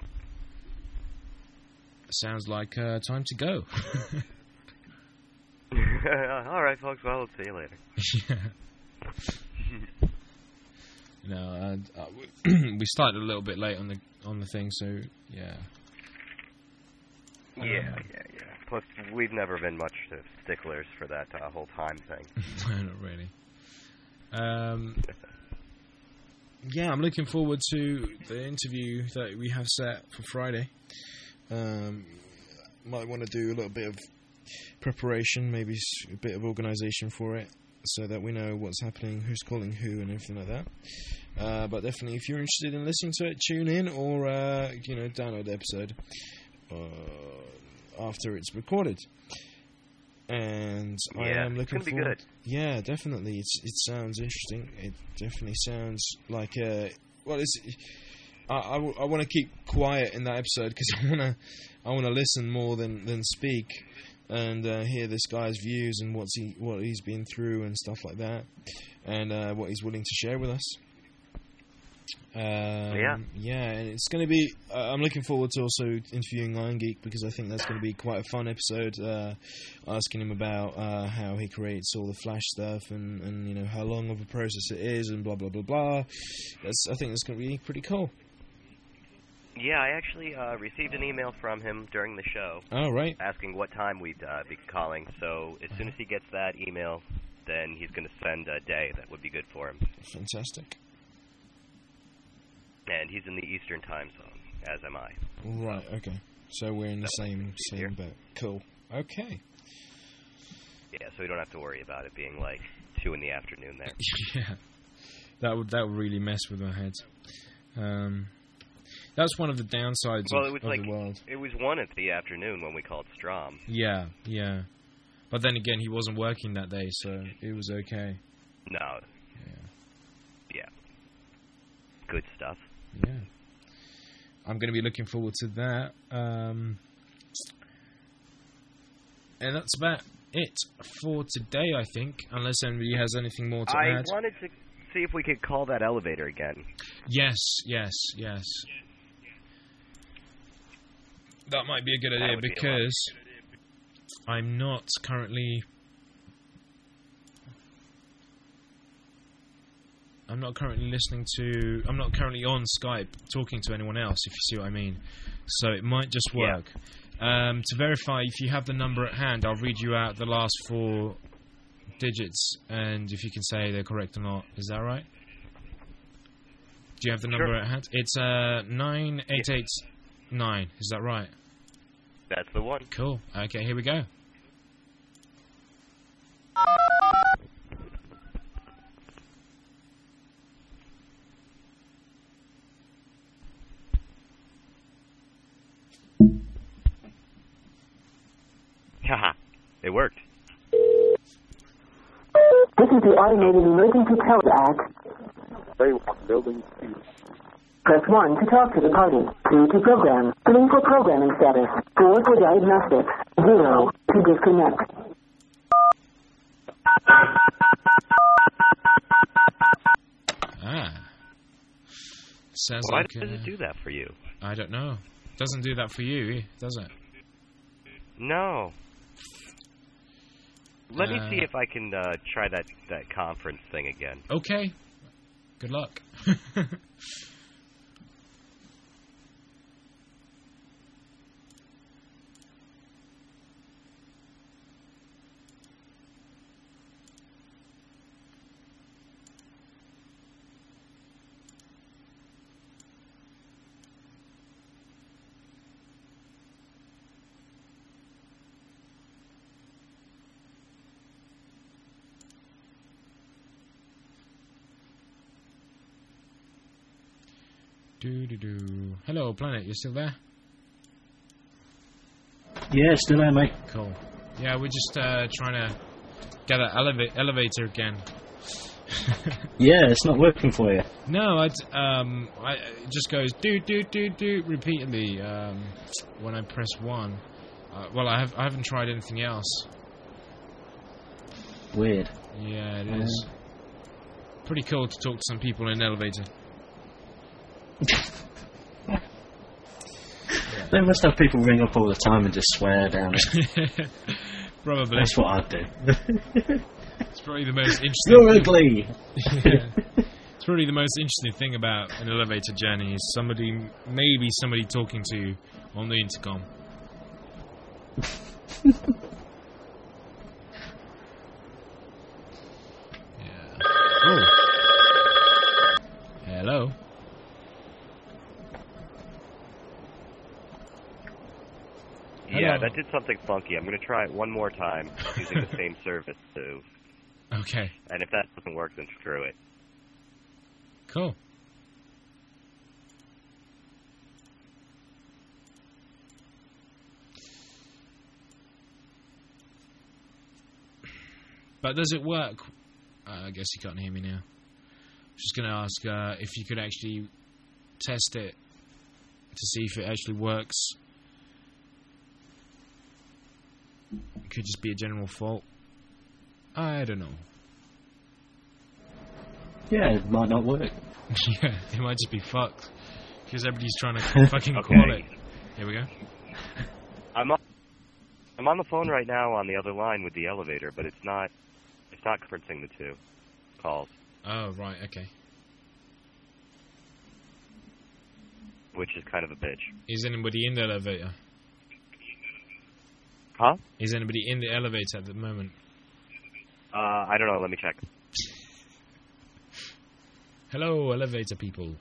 sounds like uh, time to go. All right, folks. Well, I'll see you later. Yeah. No, uh, uh, we started a little bit late on the on the thing, so yeah. Yeah, yeah, yeah. Plus, we've never been much to sticklers for that uh, whole time thing. Not really. Um, yeah, I'm looking forward to the interview that we have set for Friday. Um, might want to do a little bit of preparation, maybe a bit of organisation for it, so that we know what's happening, who's calling who, and everything like that. Uh, but definitely, if you're interested in listening to it, tune in or uh, you know download the episode uh, after it's recorded. And Yeah, I am it's looking gonna be forward. good. Yeah, definitely. It's it sounds interesting. It definitely sounds like a well. It's I, I, w- I want to keep quiet in that episode because I want to I want to listen more than, than speak, and uh, hear this guy's views and what's he what he's been through and stuff like that, and uh, what he's willing to share with us. Um, Yeah. yeah, and it's going to be. Uh, I'm looking forward to also interviewing Iron Geek because I think that's going to be quite a fun episode. Uh, asking him about uh, how he creates all the Flash stuff and, and you know how long of a process it is and blah blah blah blah. That's, I think that's going to be pretty cool. Yeah, I actually uh, received an email from him during the show All right. asking what time we'd uh, be calling. So as soon as he gets that email, then he's going to send a day that would be good for him. Fantastic. And he's in the Eastern time zone, as am I. Right. Okay. So we're in the That same would be easier. same boat. Cool. Okay. Yeah, so we don't have to worry about it being like two in the afternoon there. Yeah. That would that would really mess with my head. Um, that's one of the downsides Well, of, it was of like the world. it was one in the afternoon when we called Strom. Yeah, yeah. But then again, he wasn't working that day, so it was okay. No. Yeah. Yeah. Good stuff. Yeah. I'm going to be looking forward to that. Um, and that's about it for today, I think, unless anybody has anything more to I add. wanted to see if we could call that elevator again. Yes, yes, yes. That might be a good That idea would be a lot. because I'm not currently... I'm not currently listening to... I'm not currently on Skype talking to anyone else, if you see what I mean. So it might just Yeah. work. Um, to verify, if you have the number at hand, I'll read you out the last four digits, and if you can say they're correct or not. Is that right? Do you have the number Sure. at hand? It's uh, nine eight eight nine. Is that right? That's the one. Cool. Okay, here we go. Haha. It worked. This is the automated emergency teledac. They want building two. Press one to talk to the party. two to program. three for programming status. four for diagnostics. zero to disconnect. Ah. Sounds Why like... does uh, it do that for you? I don't know. Doesn't do that for you, does it? No. Let me Uh, see if I can uh, try that, that conference thing again. Okay. Good luck. Do do do. Hello, Planet. You still there? Yeah, still there, mate. Cool. Yeah, we're just uh, trying to get that eleva- elevator again. Yeah, it's not working for you. No, I'd, um, I, it just goes do do do do repeatedly um, when I press one. Uh, well, I have I haven't tried anything else. Weird. Yeah, it is. Pretty cool to talk to some people in an elevator. They must have people ring up all the time and just swear down it. Probably. That's what I'd do. It's probably the most interesting You're thing. ugly! Yeah. It's probably the most interesting thing about an elevator journey is somebody, maybe somebody talking to you on the intercom. Yeah. Oh. Hello. Yeah, Hello. that did something funky. I'm going to try it one more time using the same service too. Okay. And if that doesn't work, then screw it. Cool. But does it work? Uh, I guess you can't hear me now. Just going to ask uh, if you could actually test it to see if it actually works. It could just be a general fault. I don't know. Yeah, it might not work. Yeah, it might just be fucked. Because everybody's trying to fucking Okay. call it. Here we go. I'm on, I'm on the phone right now on the other line with the elevator, but it's not it's not conferencing the two calls, Oh, right, okay. which is kind of a bitch. Is anybody in the elevator? Huh? Is anybody in the elevator at the moment? Uh, I don't know. Let me check. Hello, elevator people.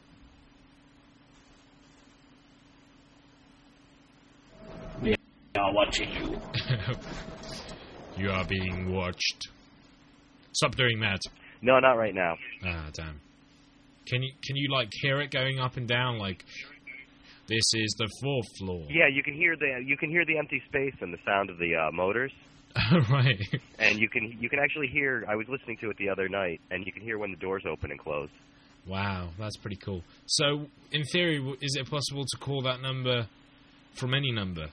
We are watching you. You are being watched. Stop doing that. No, not right now. Ah, damn. Can you can you like hear it going up and down? Like, this is the fourth floor. Yeah, you can hear the you can hear the empty space and the sound of the uh, motors, Right. and you can you can actually hear. I was listening to it the other night, and you can hear when the doors open and close. Wow, that's pretty cool. So, in theory, w- is it possible to call that number from any number?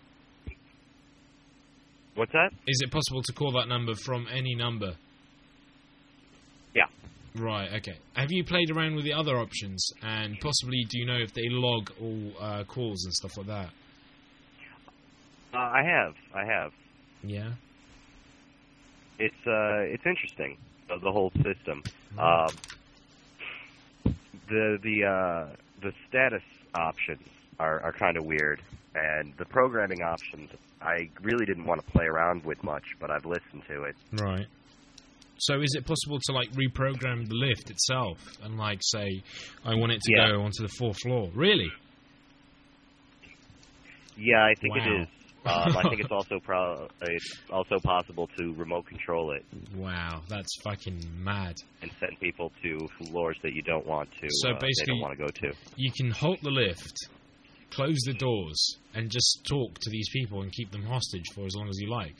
What's that? Is it possible to call that number from any number? Yeah. Right, okay. Have you played around with the other options? And possibly, do you know if they log all uh, calls and stuff like that? Uh, I have. I have. Yeah? It's uh, it's interesting. The, the whole system. Um, the the uh, the status options are, are kind of weird, and the programming options I really didn't want to play around with much, but I've listened to it. Right. So is it possible to, like, reprogram the lift itself and, like, say, I want it to Yeah. go onto the fourth floor? Really? Yeah, I think Wow. it is. Um, I think it's also pro- it's also possible to remote control it Wow, that's fucking mad. and send people to floors that you don't want to. So uh, they basically- don't want to go to. You can halt the lift, close the doors, and just talk to these people and keep them hostage for as long as you like.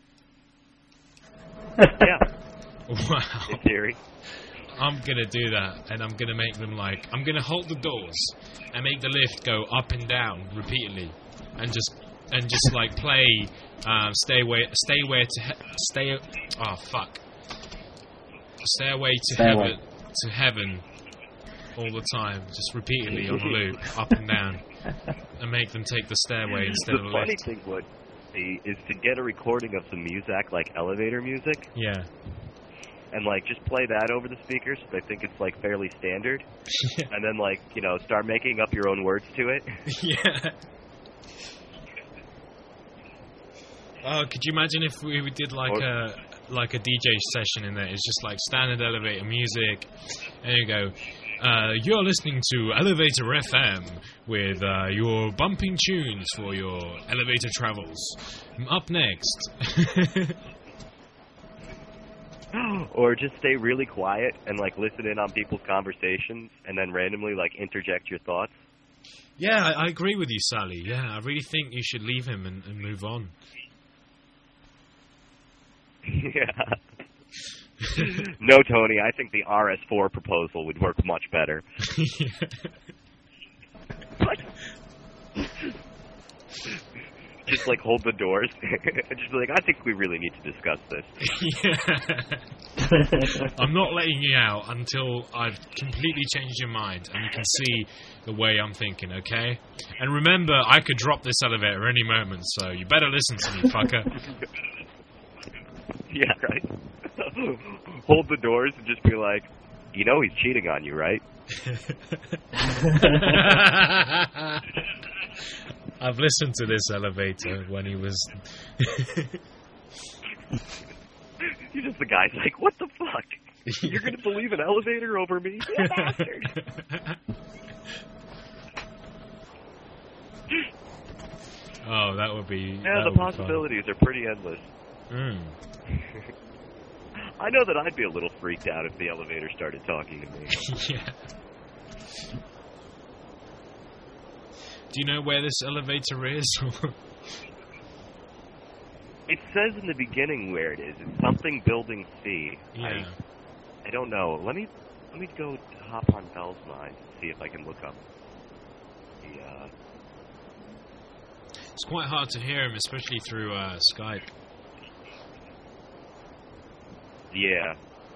Yeah, Wow. in theory. I'm gonna do that, and I'm gonna make them like I'm gonna halt the doors and make the lift go up and down repeatedly, and just and just like play um, stay away, stay away to he- stay. Oh fuck! Stay away to Stay heaven, away. to heaven, all the time, just repeatedly on a loop, up and down, and make them take the stairway instead The of the funny lift. thing would be is to get a recording of some music, like elevator music, Yeah. and like just play that over the speakers. So they think it's like fairly standard, Yeah. and then like you know start making up your own words to it. Yeah. Oh, could you imagine if we, we did like Or- a like a D J session in there? It's just like standard elevator music, and you go, uh, "You're listening to Elevator F M with uh, your bumping tunes for your elevator travels." Up next, Or just stay really quiet and like listen in on people's conversations, and then randomly like interject your thoughts. yeah, I, I agree with you, Sally. Yeah, I really think you should leave him and, and move on. Yeah. No, Tony, I think the R S four proposal would work much better. What? Just like hold the doors. Just be like, I think we really need to discuss this. Yeah. I'm not letting you out until I've completely changed your mind and you can see the way I'm thinking, okay? And remember, I could drop this elevator any moment, so you better listen to me, fucker. Yeah, right. Hold the doors and just be like, you know he's cheating on you, right? I've listened to this elevator when he was... You're just the guy's like, what the fuck? You're going to believe an elevator over me? You bastard! Oh, that would be... Yeah, that the possibilities are pretty endless. Mm. I know that I'd be a little freaked out if the elevator started talking to me. Yeah. Do you know where this elevator is? It says in the beginning where it is. It's something building C. Yeah. I, I don't know. Let me let me go hop on Bell's mind and see if I can look up the. Uh... It's quite hard to hear him, especially through uh, Skype. Yeah.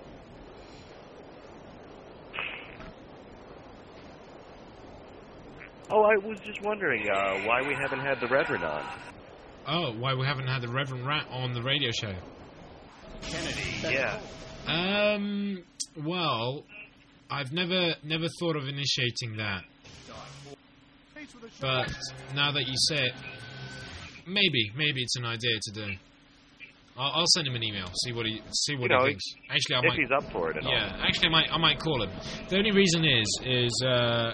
Oh, I was just wondering uh, why we haven't had the Reverend on. Oh, why we haven't had the Reverend Rat on the radio show? Kennedy, yeah. Um, well, I've never never thought of initiating that. But now that you say it, maybe, maybe it's an idea to do. I'll, I'll send him an email, see what he see what you know, he thinks. Actually, I if might. he's up for it at yeah, all. actually, I might I might call him. The only reason is is uh,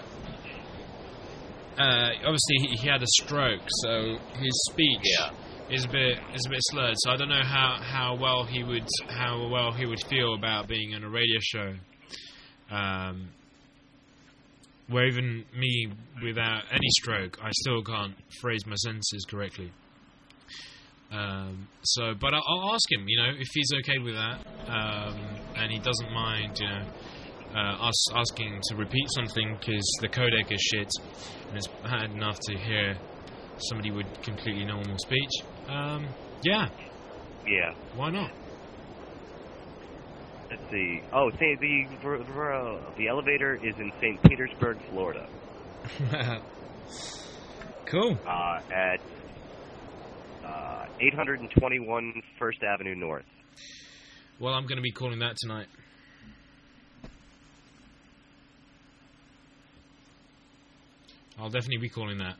uh, obviously he, he had a stroke, so his speech yeah. is a bit is a bit slurred. So I don't know how, how well he would how well he would feel about being on a radio show. Um, where even me without any stroke, I still can't phrase my sentences correctly. Um, so, but I'll, I'll ask him, you know, if he's okay with that, um, and he doesn't mind, you know, uh, us asking to repeat something because the codec is shit, and it's bad enough to hear somebody with completely normal speech. Um, yeah. Yeah. Why not? Let's see. Oh, say the the, the, the elevator is in Saint Petersburg, Florida. Cool. Uh, at uh, eight twenty-one First Avenue North. Well, I'm going to be calling that tonight. I'll definitely be calling that.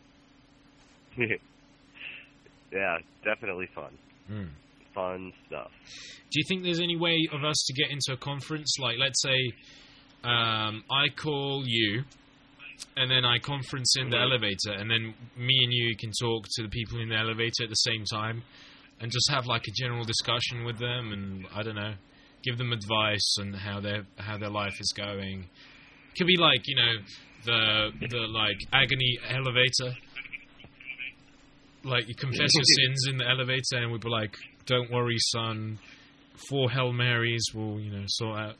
Yeah, definitely fun. Mm. Fun stuff. Do you think there's any way of us to get into a conference? Like, let's say um, I call you, and then I conference in the Mm-hmm. elevator, and then me and you can talk to the people in the elevator at the same time, and just have like a general discussion with them, and I don't know, give them advice on how their how their life is going. Could be like, you know, the the like agony elevator. Like, you confess your sins in the elevator, and we'd be like, don't worry, son, four Hail Marys will, you know, sort out.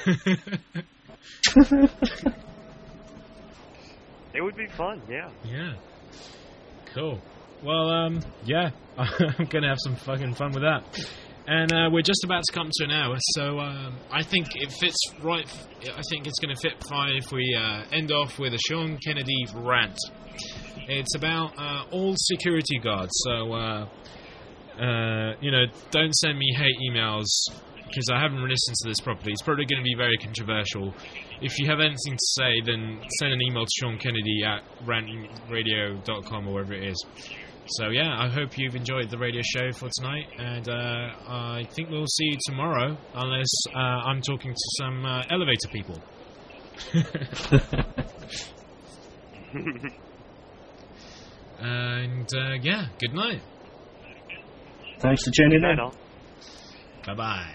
It would be fun, yeah. Yeah. Cool. Well, um, yeah, I'm going to have some fucking fun with that. And uh, we're just about to come to an hour, so um, I think it fits right. I think it's going to fit fine if we uh, end off with a Sean Kennedy rant. It's about uh, all security guards, so, uh, uh, you know, don't send me hate emails, because I haven't listened to this properly. It's probably going to be very controversial. If you have anything to say, then send an email to Sean Kennedy at ranting radio dot com or wherever it is. So, yeah, I hope you've enjoyed the radio show for tonight, and uh, I think we'll see you tomorrow, unless uh, I'm talking to some uh, elevator people. And, uh, yeah, good night. Thanks for tuning Good night, in. all. Bye-bye.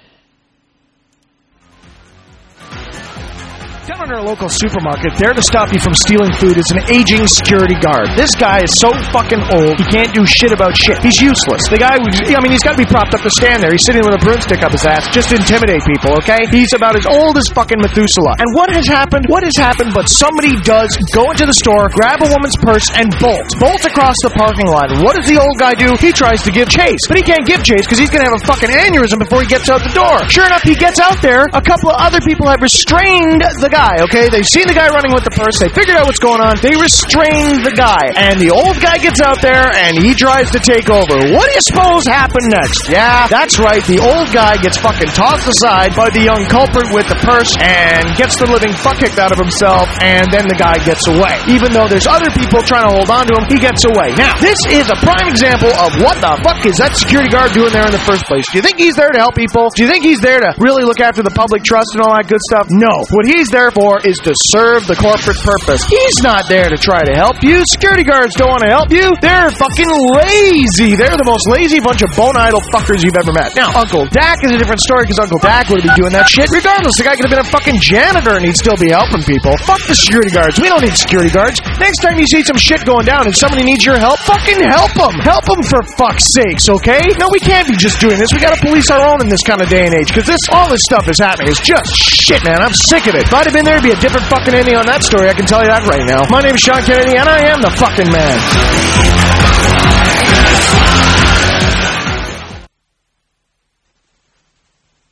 Down in our local supermarket, there to stop you from stealing food is an aging security guard. This guy is so fucking old, he can't do shit about shit. He's useless. The guy, I mean, he's got to be propped up to stand there. He's sitting with a broomstick up his ass just to intimidate people, okay? He's about as old as fucking Methuselah. And what has happened? What has happened but somebody does go into the store, grab a woman's purse, and bolt. Bolt across the parking lot. What does the old guy do? He tries to give chase. But he can't give chase because he's going to have a fucking aneurysm before he gets out the door. Sure enough, he gets out there. A couple of other people have restrained the guy guy, okay? They've seen the guy running with the purse. They figured out what's going on. They restrain the guy. And the old guy gets out there, and he tries to take over. What do you suppose happened next? Yeah, that's right. The old guy gets fucking tossed aside by the young culprit with the purse and gets the living fuck kicked out of himself, and then the guy gets away. Even though there's other people trying to hold on to him, he gets away. Now, this is a prime example of what the fuck is that security guard doing there in the first place. Do you think he's there to help people? Do you think he's there to really look after the public trust and all that good stuff? No. What he's there for is to serve the corporate purpose. He's not there to try to help you. Security guards don't want to help you. They're fucking lazy. They're the most lazy bunch of bone idle fuckers you've ever met. Now, Uncle Dak is a different story because Uncle Dak would be doing that shit regardless. The guy could have been a fucking janitor and he'd still be helping people. Fuck the security guards. We don't need security guards. Next time you see some shit going down and somebody needs your help, fucking help them. Help them for fuck's sakes, okay? No, we can't be just doing this. We gotta police our own in this kind of day and age because this, all this stuff is happening. It's just shit, man. I'm sick of it. If I'd have been there, it'd be a different fucking ending on that story. I can tell you that right now. My name is Sean Kennedy and I am the fucking man.